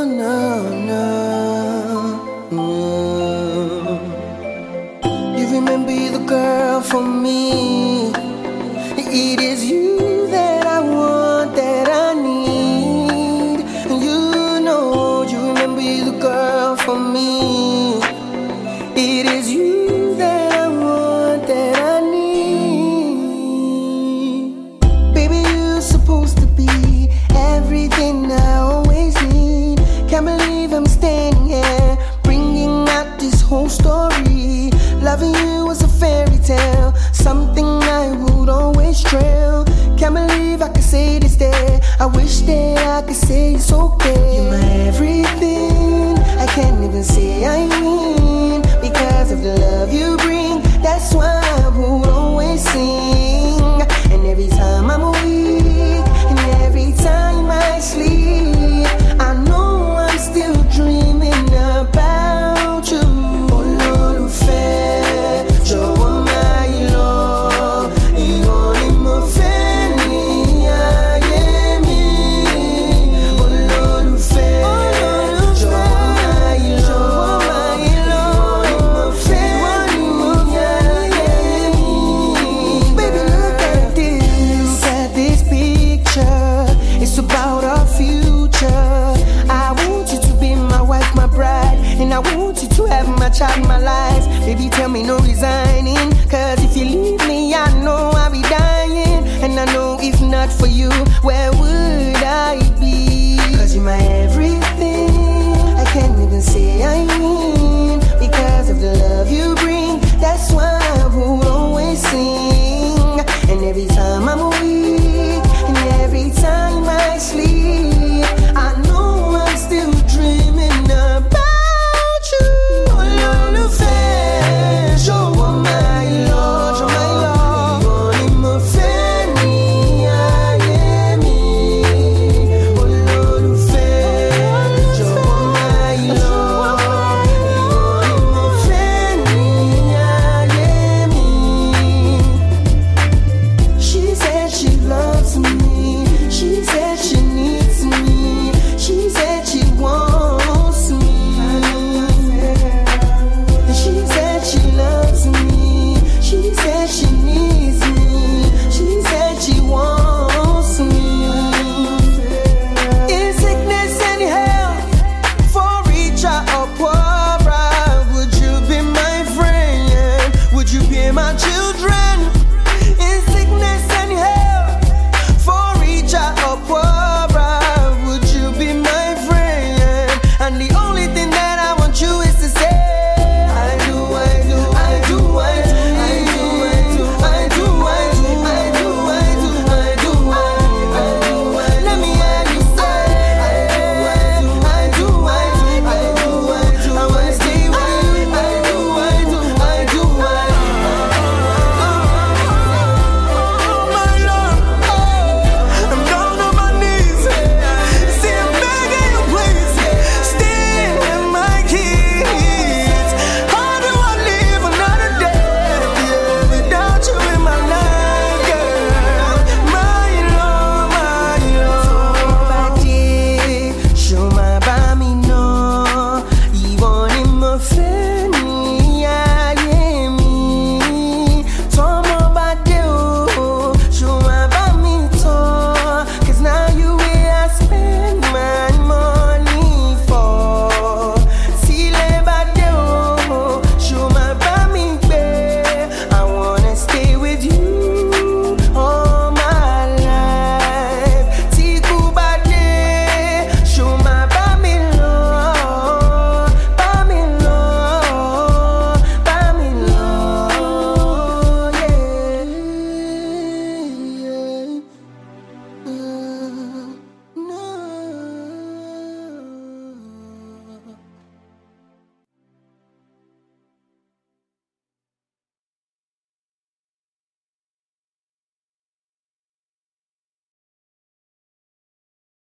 You remember the girl for me. It is you that I want, that I need. You know, you remember the girl for me. It is you that I want, that I need. Baby, you're supposed to be everything I always need. Can't believe I'm standing here bringing out this whole story. Loving you was a fairy tale, something I would always trail. Can't believe I could say this day. I wish that I could say it's okay. You're my everything, I can't even say I mean. Because of the love you bring, that's why I would always sing. And every time I'm weak, and every time I sleep, I know I'm still dreaming about you. Olólùfẹ́, jọ̀wọ́ máa lọ. Ìwọ ni mo fẹ́ ní ayé mi. Olólùfẹ́, jọ̀wọ́ máa lọ. Ìwọ ni mo fẹ́ ní ayé mi. Baby, look at this picture. It's about our future. I want you to be my wife, my bride, and I want you to have my child, my life. Baby, tell me no resigning, cause if you leave me, I know I'll be dying. And I know if not for you, where would I be? Cause you're my everything,